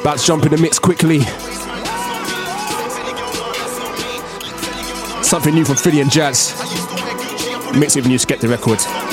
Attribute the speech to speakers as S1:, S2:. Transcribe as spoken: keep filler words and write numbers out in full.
S1: About to jump in the mix quickly. Something new from Philly and Jazz. Mix with new Skepta Records.